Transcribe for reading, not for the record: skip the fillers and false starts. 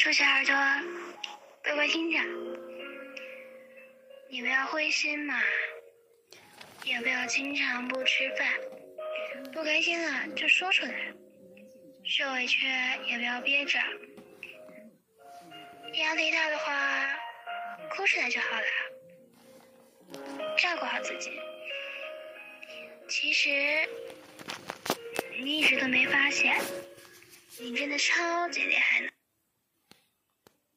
竖起耳朵，乖乖听着。你不要灰心嘛，也不要经常不吃饭，不开心了就说出来，受委屈也不要憋着，压力大的话哭出来就好了。照顾好自己。其实你一直都没发现，你真的超级厉害呢。